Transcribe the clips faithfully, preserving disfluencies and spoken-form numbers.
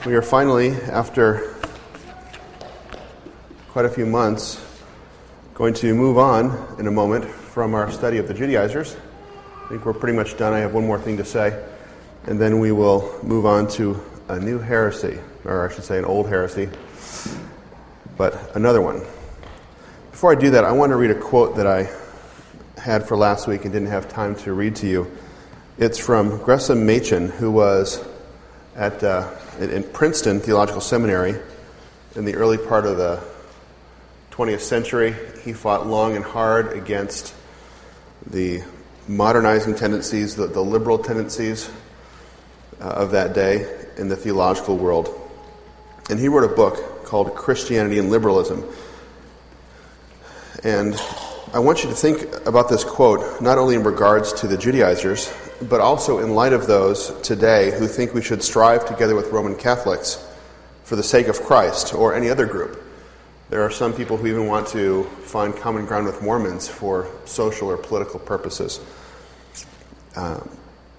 We are finally, after quite a few months, going to move on in a moment from our study of the Judaizers. I think we're pretty much done. I have one more thing to say, and then we will move on to a new heresy, or I should say an old heresy, but another one. Before I do that, I want to read a quote that I had for last week and didn't have time to read to you. It's from Gresham Machen, who was at uh, in Princeton Theological Seminary in the early part of the twentieth century. He fought long and hard against the modernizing tendencies, the, the liberal tendencies uh, of that day in the theological world. And he wrote a book called Christianity and Liberalism. And I want you to think about this quote, not only in regards to the Judaizers, but also in light of those today who think we should strive together with Roman Catholics for the sake of Christ or any other group. There are some people who even want to find common ground with Mormons for social or political purposes. Um,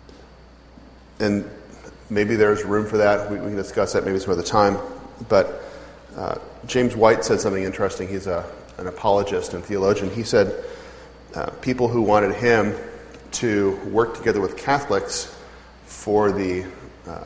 and maybe there's room for that. We, we can discuss that maybe some other time. But uh, James White said something interesting. He's a, an apologist and theologian. He said uh, people who wanted him to work together with Catholics for the uh,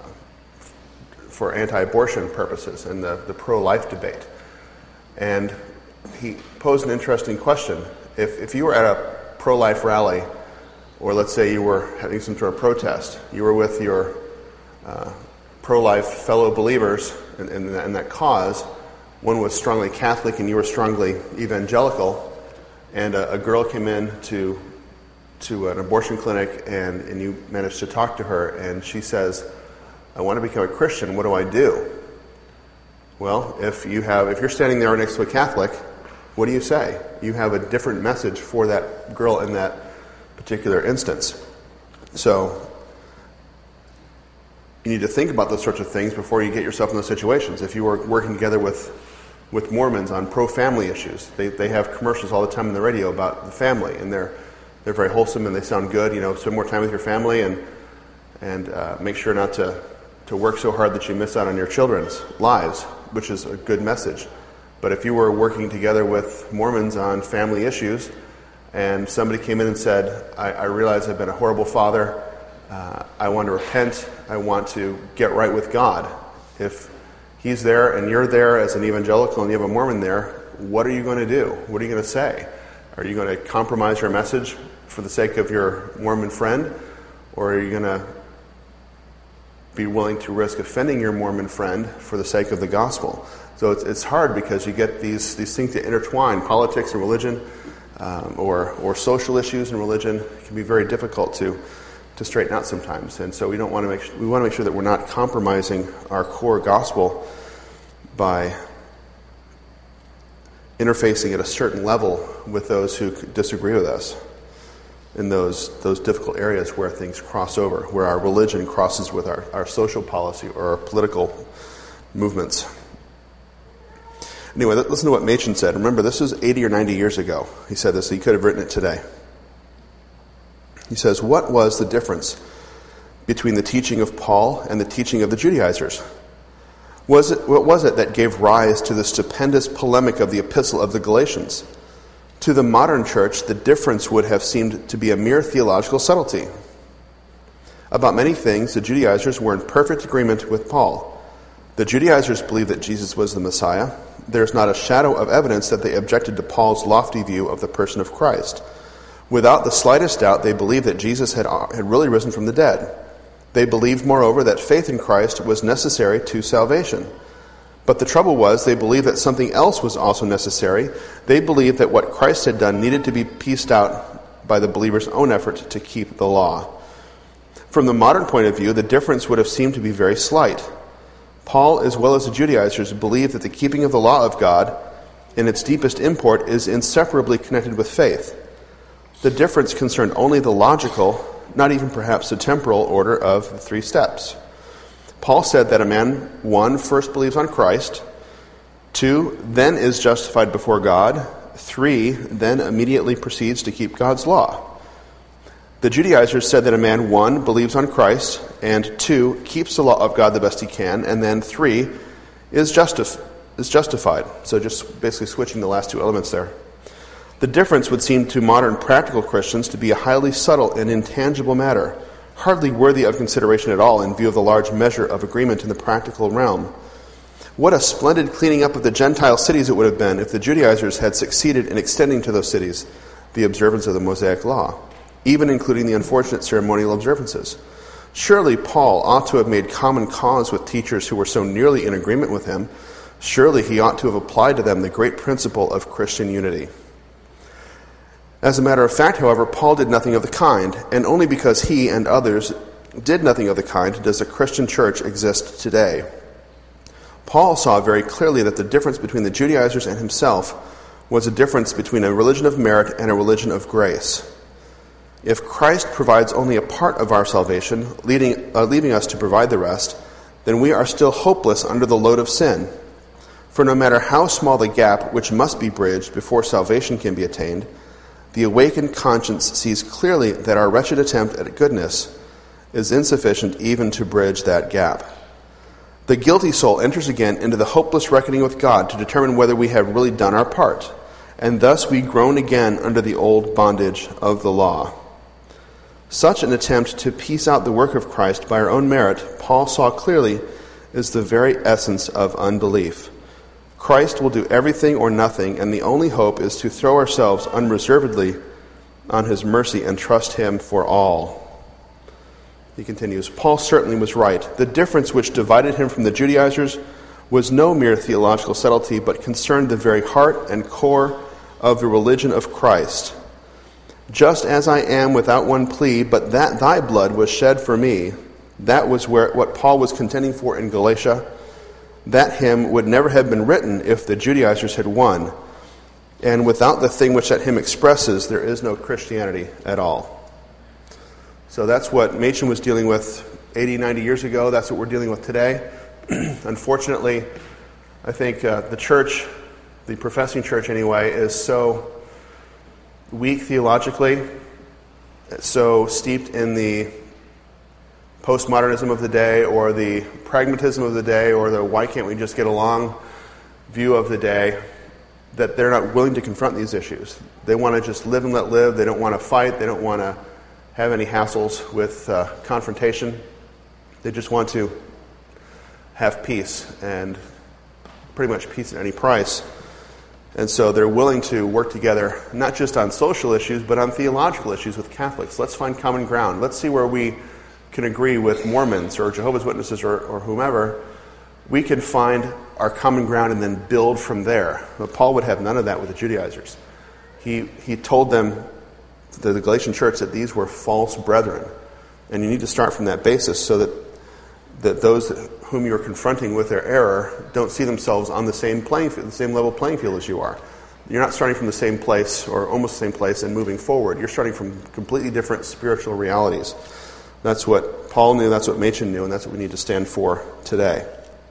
for anti-abortion purposes and the, the pro-life debate. And he posed an interesting question. If if you were at a pro-life rally, or let's say you were having some sort of protest, you were with your uh, pro-life fellow believers in, in, that, in that cause, one was strongly Catholic and you were strongly evangelical, and a, a girl came in to to an abortion clinic, and, and you managed to talk to her, and she says, I want to become a Christian, what do I do? Well, if you have, if you're standing there next to a Catholic, what do you say? You have a different message for that girl in that particular instance. So, you need to think about those sorts of things before you get yourself in those situations. If you were working together with with Mormons on pro-family issues, they, they have commercials all the time on the radio about the family, and they're They're very wholesome and they sound good. You know, spend more time with your family and and uh, make sure not to, to work so hard that you miss out on your children's lives, which is a good message. But if you were working together with Mormons on family issues and somebody came in and said, I, I realize I've been a horrible father, uh, I want to repent, I want to get right with God. If he's there and you're there as an evangelical and you have a Mormon there, what are you going to do? What are you going to say? Are you going to compromise your message for the sake of your Mormon friend? Or are you going to be willing to risk offending your Mormon friend for the sake of the gospel? So it's it's hard because you get these, these things that intertwine. Politics and religion, um, or or social issues and religion can be very difficult to to straighten out sometimes. And so we don't want to make we want to make sure that we're not compromising our core gospel by interfacing at a certain level with those who disagree with us in those those difficult areas where things cross over, where our religion crosses with our, our social policy or our political movements. Anyway, listen to what Machen said. Remember, this was eighty or ninety years ago. He said this. He could have written it today. He says, what was the difference between the teaching of Paul and the teaching of the Judaizers? Was it, what was it that gave rise to the stupendous polemic of the Epistle of the Galatians? To the modern church, the difference would have seemed to be a mere theological subtlety. About many things, the Judaizers were in perfect agreement with Paul. The Judaizers believed that Jesus was the Messiah. There is not a shadow of evidence that they objected to Paul's lofty view of the person of Christ. Without the slightest doubt, they believed that Jesus had, had really risen from the dead. They believed, moreover, that faith in Christ was necessary to salvation. But the trouble was, they believed that something else was also necessary. They believed that what Christ had done needed to be pieced out by the believer's own effort to keep the law. From the modern point of view, the difference would have seemed to be very slight. Paul, as well as the Judaizers, believed that the keeping of the law of God, in its deepest import, is inseparably connected with faith. The difference concerned only the logical, not even perhaps the temporal order of the three steps. Paul said that a man, one, first believes on Christ, two, then is justified before God, three, then immediately proceeds to keep God's law. The Judaizers said that a man, one, believes on Christ, and two, keeps the law of God the best he can, and then three, is, justif- is justified. So just basically switching the last two elements there. The difference would seem to modern practical Christians to be a highly subtle and intangible matter, hardly worthy of consideration at all in view of the large measure of agreement in the practical realm. What a splendid cleaning up of the Gentile cities it would have been if the Judaizers had succeeded in extending to those cities the observance of the Mosaic law, even including the unfortunate ceremonial observances. Surely Paul ought to have made common cause with teachers who were so nearly in agreement with him. Surely he ought to have applied to them the great principle of Christian unity. As a matter of fact, however, Paul did nothing of the kind, and only because he and others did nothing of the kind does a Christian church exist today. Paul saw very clearly that the difference between the Judaizers and himself was a difference between a religion of merit and a religion of grace. If Christ provides only a part of our salvation, leading, uh, leaving us to provide the rest, then we are still hopeless under the load of sin. For no matter how small the gap which must be bridged before salvation can be attained, the awakened conscience sees clearly that our wretched attempt at goodness is insufficient even to bridge that gap. The guilty soul enters again into the hopeless reckoning with God to determine whether we have really done our part, and thus we groan again under the old bondage of the law. Such an attempt to piece out the work of Christ by our own merit, Paul saw clearly, is the very essence of unbelief. Christ will do everything or nothing, and the only hope is to throw ourselves unreservedly on his mercy and trust him for all. He continues, Paul certainly was right. The difference which divided him from the Judaizers was no mere theological subtlety, but concerned the very heart and core of the religion of Christ. Just as I am without one plea, but that thy blood was shed for me, that was where what Paul was contending for in Galatia. That hymn would never have been written if the Judaizers had won. And without the thing which that hymn expresses, there is no Christianity at all. So that's what Machen was dealing with eighty, ninety years ago. That's what we're dealing with today. Unfortunately, I think uh, the church, the professing church anyway, is so weak theologically, so steeped in the postmodernism of the day, or the pragmatism of the day, or the why can't we just get along view of the day, that they're not willing to confront these issues. They want to just live and let live. They don't want to fight. They don't want to have any hassles with uh, confrontation. They just want to have peace, and pretty much peace at any price. And so they're willing to work together, not just on social issues, but on theological issues with Catholics. Let's find common ground. Let's see where we can agree with Mormons or Jehovah's Witnesses or, or whomever. We can find our common ground and then build from there. But Paul would have none of that with the Judaizers. He he told them, the, the Galatian church, that these were false brethren. And you need to start from that basis so that, that those whom you're confronting with their error don't see themselves on the same playing field, the same level playing field as you are. You're not starting from the same place or almost the same place and moving forward. You're starting from completely different spiritual realities. That's what Paul knew, that's what Machen knew, and that's what we need to stand for today.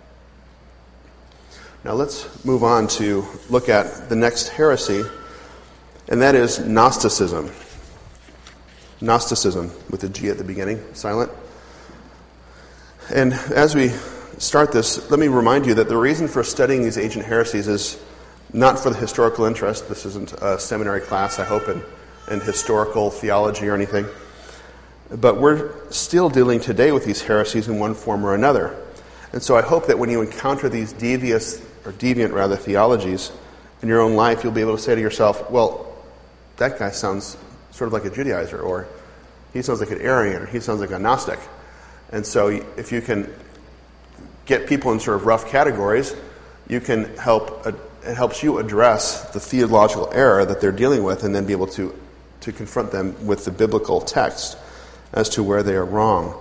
Now let's move on to look at the next heresy, and that is Gnosticism. Gnosticism, with a G at the beginning, silent. And as we start this, let me remind you that the reason for studying these ancient heresies is not for the historical interest. This isn't a seminary class, I hope, in, in historical theology or anything. But we're still dealing today with these heresies in one form or another. And so I hope that when you encounter these devious, or deviant rather, theologies in your own life, you'll be able to say to yourself, well, that guy sounds sort of like a Judaizer, or he sounds like an Arian, or he sounds like a Gnostic. And so if you can get people in sort of rough categories, you can help, uh, it helps you address the theological error that they're dealing with, and then be able to, to confront them with the biblical text as to where they are wrong.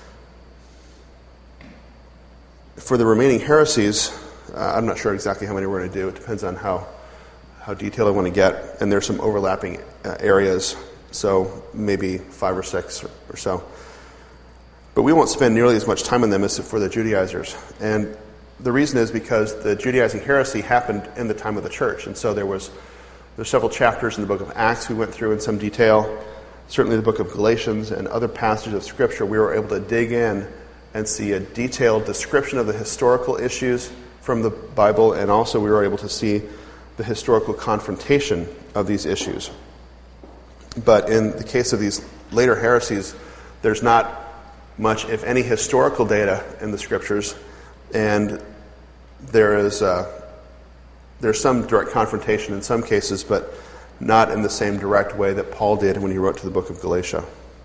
For the remaining heresies, uh, I'm not sure exactly how many we're going to do. It depends on how, how detailed I want to get. And there's some overlapping uh, areas, so maybe five or six or, or so. But we won't spend nearly as much time on them as for the Judaizers. And the reason is because the Judaizing heresy happened in the time of the church. And so there was there's several chapters in the book of Acts we went through in some detail. certainly the book of Galatians and other passages of Scripture, we were able to dig in and see a detailed description of the historical issues from the Bible, and also we were able to see the historical confrontation of these issues. But in the case of these later heresies, there's not much, if any, historical data in the Scriptures, and there is uh, there's some direct confrontation in some cases, but not in the same direct way that Paul did when he wrote to the book of Galatia.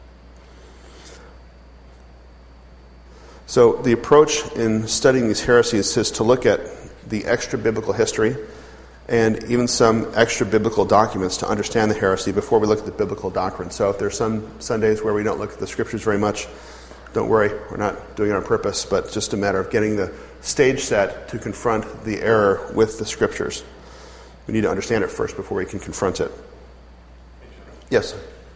So the approach in studying these heresies is to look at the extra-biblical history and even some extra-biblical documents to understand the heresy before we look at the biblical doctrine. So if there's some Sundays where we don't look at the Scriptures very much, don't worry, we're not doing it on purpose, but it's just a matter of getting the stage set to confront the error with the Scriptures. We need to understand it first before we can confront it. Yes?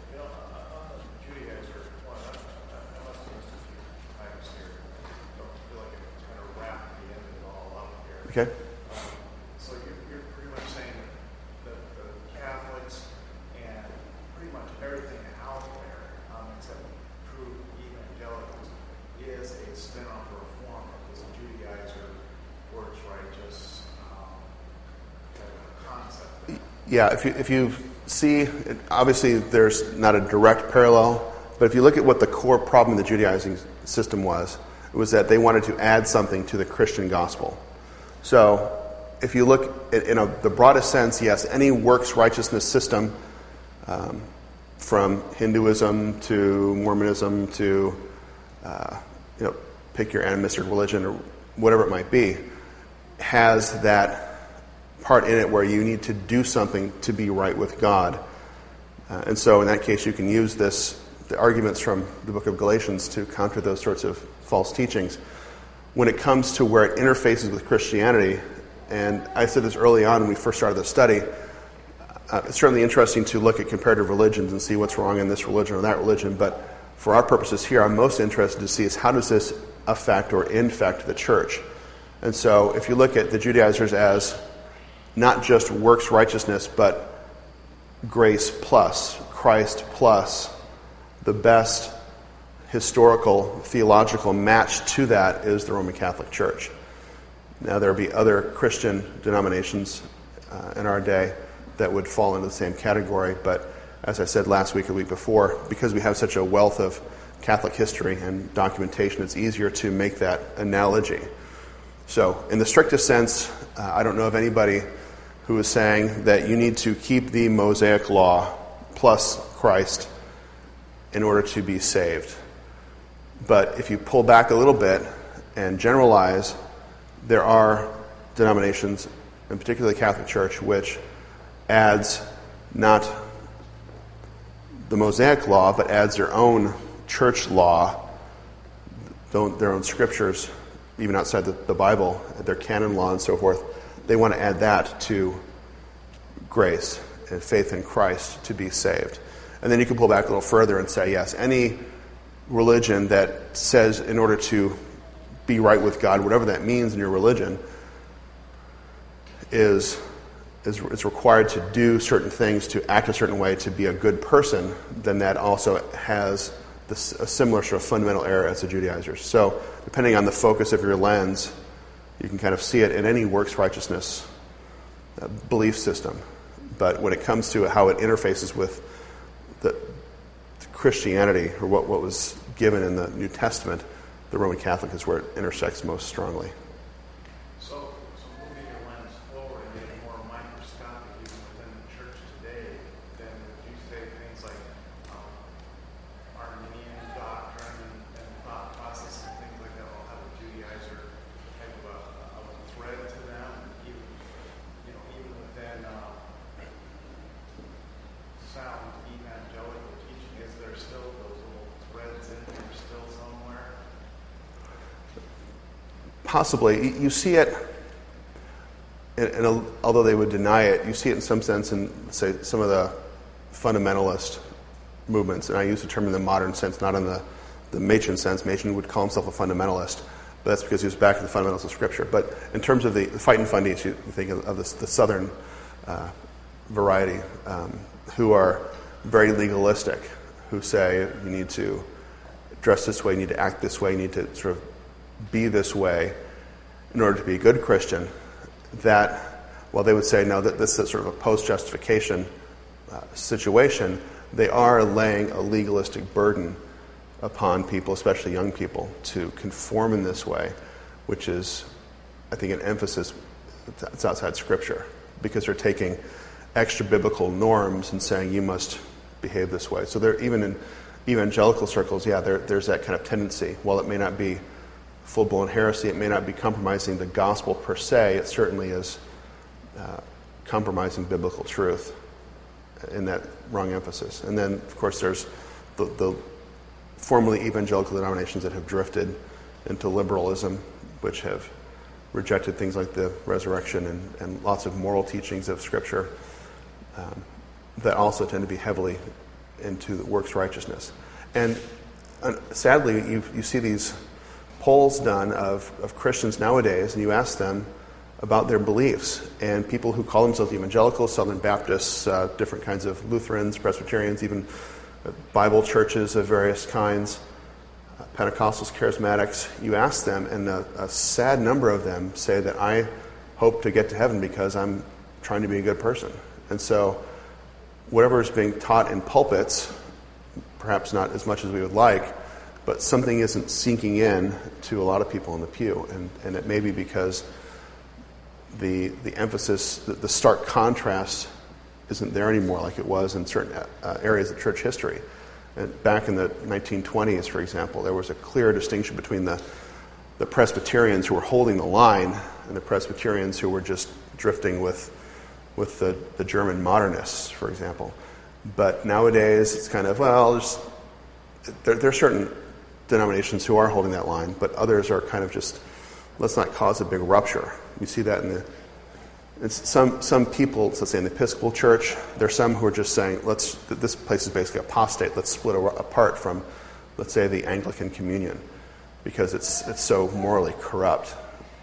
Okay. Um, so you're, you're pretty much saying that the, the Catholics and pretty much everything out there, um, except true evangelicals, is a spin-off or a form of this Judaizer, works righteous um, kind of concept. Yeah, if you if you see, obviously there's not a direct parallel, but if you look at what the core problem of the Judaizing system was, it was that they wanted to add something to the Christian gospel. So, if you look at, in a, the broadest sense, yes, any works righteousness system, um, from Hinduism to Mormonism to, uh, you know, pick your animistic religion or whatever it might be, has that part in it where you need to do something to be right with God. Uh, and so, in that case, you can use this, the arguments from the book of Galatians to counter those sorts of false teachings. When it comes to where it interfaces with Christianity, and I said this early on when we first started the study, uh, it's certainly interesting to look at comparative religions and see what's wrong in this religion or that religion, but for our purposes here, I'm most interested to see is how does this affect or infect the church? And so if you look at the Judaizers as not just works righteousness, but grace plus, Christ plus, the best historical, theological match to that is the Roman Catholic Church. Now, there will be other Christian denominations uh, in our day that would fall into the same category, but as I said last week or the week before, because we have such a wealth of Catholic history and documentation, it's easier to make that analogy. So, in the strictest sense, uh, I don't know of anybody who is saying that you need to keep the Mosaic law plus Christ in order to be saved. But if you pull back a little bit and generalize, there are denominations, in particular the Catholic Church, which adds not the Mosaic law, but adds their own church law, their own scriptures, even outside the, the Bible, their canon law and so forth. They want to add that to grace and faith in Christ to be saved. And then you can pull back a little further and say, yes, any religion that says in order to be right with God, whatever that means in your religion, is, is, is required to do certain things, to act a certain way, to be a good person, then that also has this, a similar sort of fundamental error as the Judaizers. So depending on the focus of your lens, you can kind of see it in any works righteousness uh, belief system. But when it comes to how it interfaces with the Christianity, or what, what was given in the New Testament, the Roman Catholic is where it intersects most strongly. So, so moving your lens forward and getting more microscopic even within the church today, then would you say things like um, Arminian doctrine and, and thought process and things like that will have a Judaizer type of a, of a thread to them, even, you know, even within uh, sound evangelical teaching? Is there still those little threads in there still somewhere? Possibly. You see it, and, and although they would deny it, you see it in some sense in, say, some of the fundamentalist movements. And I use the term in the modern sense, not in the, the Machen sense. Machen would call himself a fundamentalist, but that's because he was back to the fundamentals of Scripture. But in terms of the, the fighting fundies, you think of, of this, the southern uh, variety, um, who are very legalistic, who say you need to dress this way, you need to act this way, you need to sort of be this way in order to be a good Christian, that while they would say, no, that this is sort of a post-justification uh, situation, they are laying a legalistic burden upon people, especially young people, to conform in this way, which is, I think, an emphasis that's outside Scripture, because they're taking extra biblical norms and saying you must behave this way. So they're even in evangelical circles, yeah, there, there's that kind of tendency. While it may not be full-blown heresy, it may not be compromising the gospel per se, it certainly is uh, compromising biblical truth in that wrong emphasis. And then, of course, there's the, the formerly evangelical denominations that have drifted into liberalism, which have rejected things like the resurrection and, and lots of moral teachings of Scripture um, that also tend to be heavily into the works righteousness. And uh, sadly, you you see these polls done of, of Christians nowadays, and you ask them about their beliefs. And people who call themselves evangelicals, Southern Baptists, uh, different kinds of Lutherans, Presbyterians, even Bible churches of various kinds, uh, Pentecostals, Charismatics, you ask them, and a, a sad number of them say that I hope to get to heaven because I'm trying to be a good person. And so whatever is being taught in pulpits, perhaps not as much as we would like, but something isn't sinking in to a lot of people in the pew. And, and it may be because the the emphasis, the, the stark contrast isn't there anymore like it was in certain uh, areas of church history. And back in the nineteen twenties, for example, there was a clear distinction between the, the Presbyterians who were holding the line and the Presbyterians who were just drifting with with the, the German modernists, for example. But nowadays, it's kind of, well, there's, there, there are certain denominations who are holding that line, but others are kind of just, let's not cause a big rupture. You see that in the, it's some some people, let's say in the Episcopal Church, there's some who are just saying, let's, this place is basically apostate, let's split apart from, let's say, the Anglican Communion, because it's it's so morally corrupt.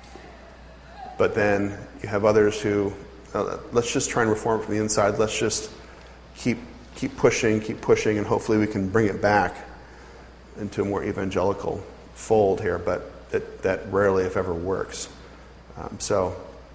But then you have others who, Uh, let's just try and reform from the inside. Let's just keep keep pushing, keep pushing, and hopefully we can bring it back into a more evangelical fold here. But it, that rarely, if ever, works. Um, so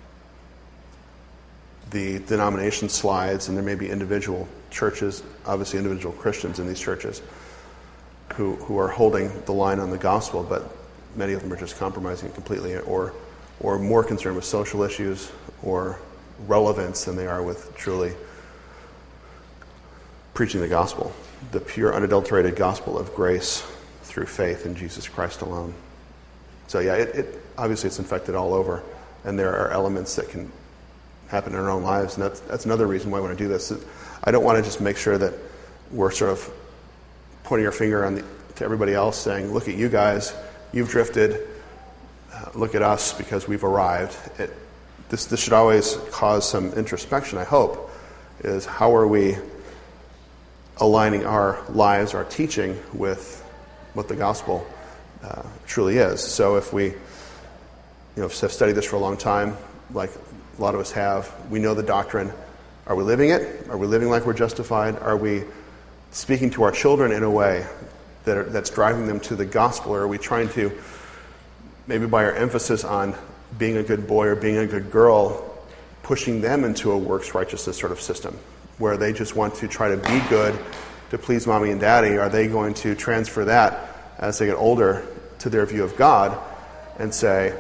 the denomination slides, and there may be individual churches, obviously individual Christians in these churches, who who are holding the line on the gospel, but many of them are just compromising it completely, or or more concerned with social issues or relevance than they are with truly preaching the gospel, the pure, unadulterated gospel of grace through faith in Jesus Christ alone. So yeah, it, it obviously it's infected all over, and there are elements that can happen in our own lives, and that's, that's another reason why I want to do this. I don't want to just make sure that we're sort of pointing our finger on the, to everybody else, saying, "Look at you guys, you've drifted. Uh, look at us because we've arrived." It, This, this should always cause some introspection, I hope, is how are we aligning our lives, our teaching, with what the gospel uh, truly is. So if we you know, have studied this for a long time, like a lot of us have, we know the doctrine. Are we living it? Are we living like we're justified? Are we speaking to our children in a way that are, that's driving them to the gospel? Or are we trying to, maybe by our emphasis on being a good boy or being a good girl, pushing them into a works righteousness sort of system where they just want to try to be good to please mommy and daddy? Are they going to transfer that as they get older to their view of God and say,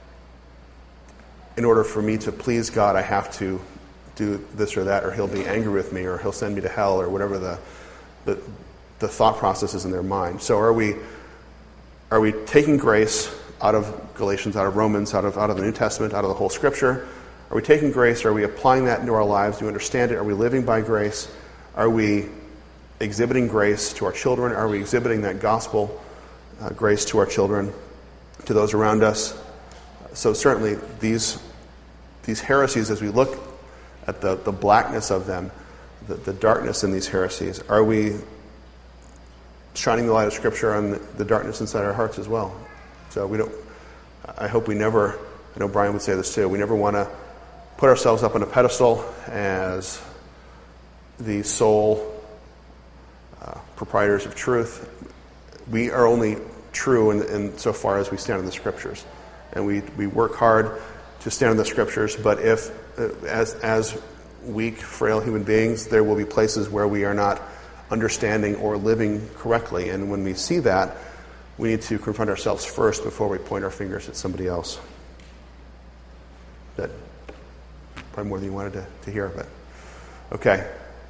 in order for me to please God, I have to do this or that, or he'll be angry with me, or he'll send me to hell, or whatever the the, the thought process is in their mind. So are we are we taking grace out of Galatians, out of Romans, out of out of the New Testament, out of the whole Scripture? Are we taking grace? Are we applying that into our lives? Do we understand it? Are we living by grace? Are we exhibiting grace to our children? Are we exhibiting that gospel uh, grace to our children, to those around us? So certainly these these heresies, as we look at the, the blackness of them, the, the darkness in these heresies, are we shining the light of Scripture on the, the darkness inside our hearts as well? So we don't. I hope we never. I know Brian would say this too. We never want to put ourselves up on a pedestal as the sole uh, proprietors of truth. We are only true in, in so far as we stand in the Scriptures. And we, we work hard to stand in the Scriptures, but if, uh, as, as weak, frail human beings, there will be places where we are not understanding or living correctly. And when we see that, we need to confront ourselves first before we point our fingers at somebody else. That probably more than you wanted to, to hear, but okay.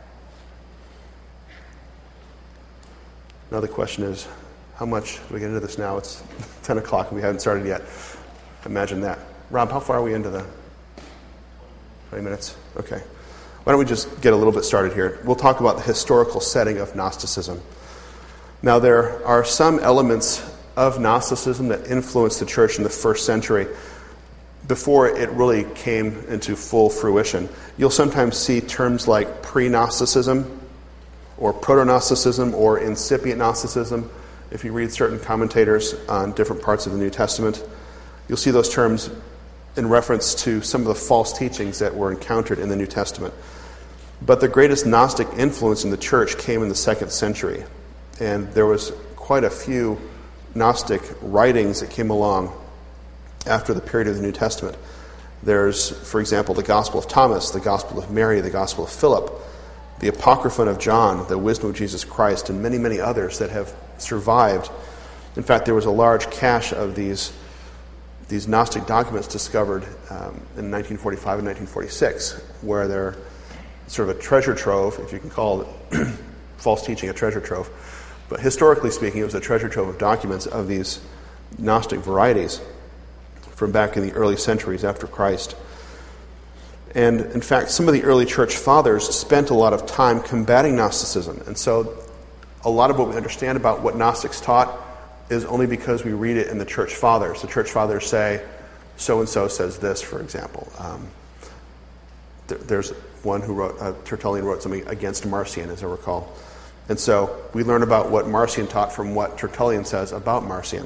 Now the question is, how much do we get into this now? It's ten o'clock and we haven't started yet. Imagine that. Rob, how far are we into the twenty minutes? Okay. Why don't we just get a little bit started here? We'll talk about the historical setting of Gnosticism. Now, there are some elements of Gnosticism that influenced the church in the first century before it really came into full fruition. You'll sometimes see terms like pre-Gnosticism or proto-Gnosticism or incipient Gnosticism. If you read certain commentators on different parts of the New Testament, you'll see those terms in reference to some of the false teachings that were encountered in the New Testament. But the greatest Gnostic influence in the church came in the second century. And there was quite a few Gnostic writings that came along after the period of the New Testament. There's, for example, the Gospel of Thomas, the Gospel of Mary, the Gospel of Philip, the Apocryphon of John, the Wisdom of Jesus Christ, and many, many others that have survived. In fact, there was a large cache of these, these Gnostic documents discovered um, in nineteen forty-five and nineteen forty-six, where they're sort of a treasure trove, if you can call it false teaching a treasure trove. But historically speaking, it was a treasure trove of documents of these Gnostic varieties from back in the early centuries after Christ. And in fact, some of the early church fathers spent a lot of time combating Gnosticism. And so a lot of what we understand about what Gnostics taught is only because we read it in the church fathers. The church fathers say, so-and-so says this, for example. Um, th- there's one who wrote, uh, Tertullian wrote something against Marcion, as I recall. And so we learn about what Marcion taught from what Tertullian says about Marcion.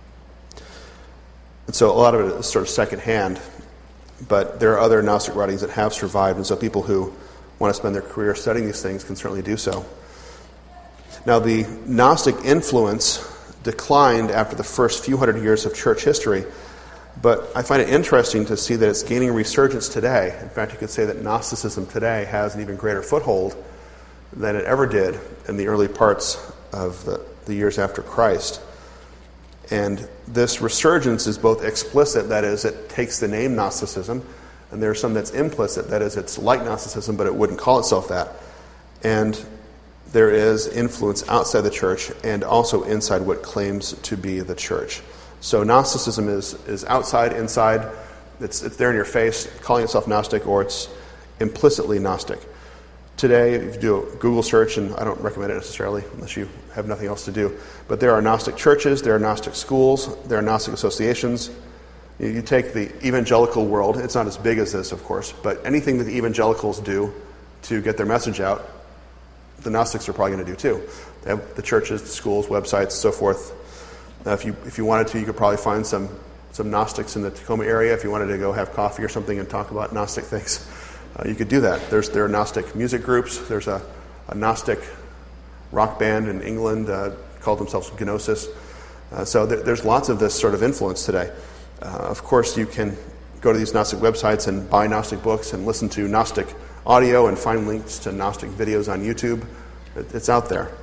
And so a lot of it is sort of secondhand, but there are other Gnostic writings that have survived, and so people who want to spend their career studying these things can certainly do so. Now, the Gnostic influence declined after the first few hundred years of church history, but I find it interesting to see that it's gaining resurgence today. In fact, you could say that Gnosticism today has an even greater foothold than it ever did in the early parts of the, the years after Christ. And this resurgence is both explicit, that is, it takes the name Gnosticism, and there's some that's implicit, that is, it's like Gnosticism, but it wouldn't call itself that. And there is influence outside the church and also inside what claims to be the church. So Gnosticism is, is outside, inside, it's, it's there in your face, calling itself Gnostic, or it's implicitly Gnostic. Today, if you do a Google search, and I don't recommend it necessarily unless you have nothing else to do, but there are Gnostic churches, there are Gnostic schools, there are Gnostic associations. You, you take the evangelical world, it's not as big as this, of course, but anything that the evangelicals do to get their message out, the Gnostics are probably going to do too. They have the churches, the schools, websites, so forth. Now, if you if you wanted to, you could probably find some, some Gnostics in the Tacoma area if you wanted to go have coffee or something and talk about Gnostic things. Uh, you could do that. There's there are Gnostic music groups. There's a, a Gnostic rock band in England uh, called themselves Gnosis. Uh, so there, there's lots of this sort of influence today. Uh, of course, you can go to these Gnostic websites and buy Gnostic books and listen to Gnostic audio and find links to Gnostic videos on YouTube. It, it's out there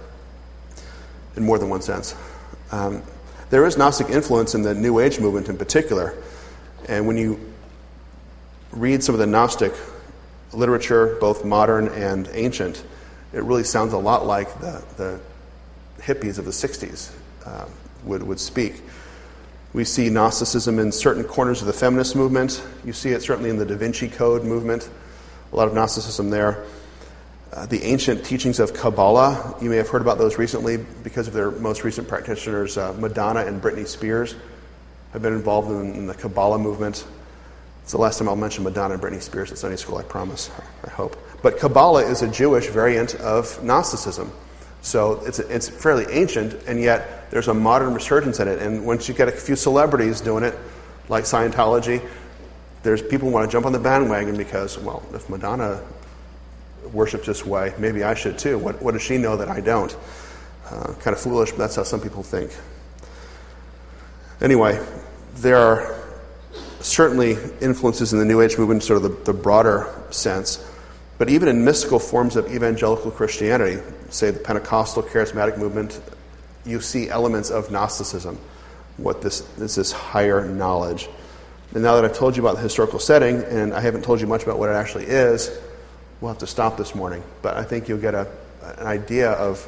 in more than one sense. Um, there is Gnostic influence in the New Age movement in particular. And when you read some of the Gnostic literature, both modern and ancient, it really sounds a lot like the, the hippies of the sixties uh, would, would speak. We see Gnosticism in certain corners of the feminist movement. You see it certainly in the Da Vinci Code movement, a lot of Gnosticism there. Uh, the ancient teachings of Kabbalah, you may have heard about those recently because of their most recent practitioners, uh, Madonna and Britney Spears, have been involved in, in the Kabbalah movement. It's the last time I'll mention Madonna and Britney Spears at Sunday school, I promise, I hope. But Kabbalah is a Jewish variant of Gnosticism. So it's it's fairly ancient, and yet there's a modern resurgence in it. And once you get a few celebrities doing it, like Scientology, there's people who want to jump on the bandwagon because, well, if Madonna worships this way, maybe I should too. What, what does she know that I don't? uh, kind of foolish, but that's how some people think. Anyway, there are certainly influences in the New Age movement, sort of the, the broader sense, but even in mystical forms of evangelical Christianity, say the Pentecostal charismatic movement, you see elements of Gnosticism, what this is, this higher knowledge. And now that I've told you about the historical setting, and I haven't told you much about what it actually is, we'll have to stop this morning. But I think you'll get a, an idea of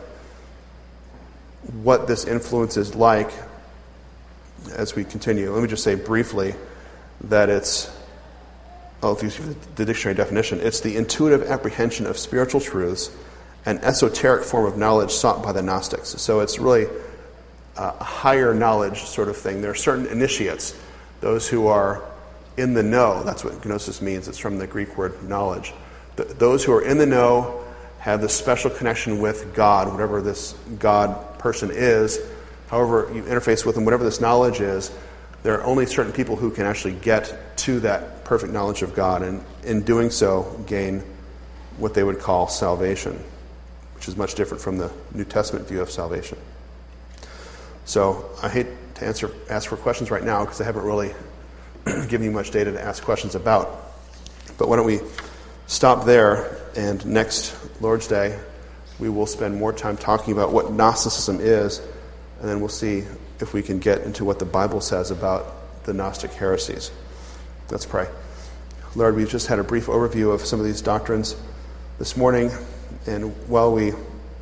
what this influence is like as we continue. Let me just say briefly that it's, oh, if you see the dictionary definition, it's the intuitive apprehension of spiritual truths, an esoteric form of knowledge sought by the Gnostics. So it's really a higher knowledge sort of thing. There are certain initiates, those who are in the know. That's what gnosis means. It's from the Greek word knowledge. Th- those who are in the know have this special connection with God, whatever this God person is. However you interface with them, whatever this knowledge is, there are only certain people who can actually get to that perfect knowledge of God, and in doing so gain what they would call salvation, which is much different from the New Testament view of salvation. So I hate to answer ask for questions right now because I haven't really given you much data to ask questions about. But why don't we stop there, and next Lord's Day we will spend more time talking about what Gnosticism is, and then we'll see if we can get into what the Bible says about the Gnostic heresies. Let's pray. Lord, we've just had a brief overview of some of these doctrines this morning, and while we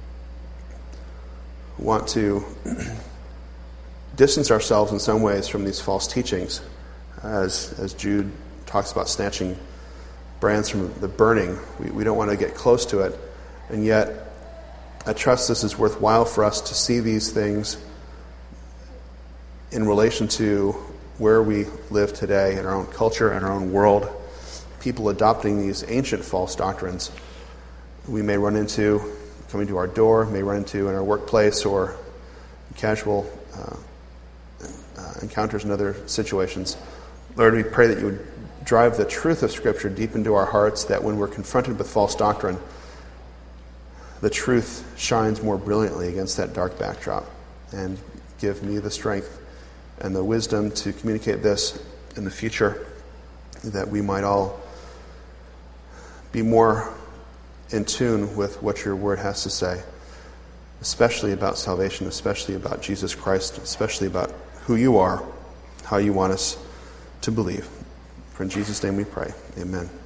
want to distance ourselves in some ways from these false teachings, as as Jude talks about snatching brands from the burning, we, we don't want to get close to it, and yet I trust this is worthwhile for us to see these things in relation to where we live today in our own culture and our own world. People adopting these ancient false doctrines we may run into coming to our door, may run into in our workplace or casual uh, uh, encounters in other situations. Lord, we pray that you would drive the truth of Scripture deep into our hearts, that when we're confronted with false doctrine, the truth shines more brilliantly against that dark backdrop, and give me the strength and the wisdom to communicate this in the future, that we might all be more in tune with what your word has to say, especially about salvation, especially about Jesus Christ, especially about who you are, how you want us to believe. For in Jesus' name we pray. Amen.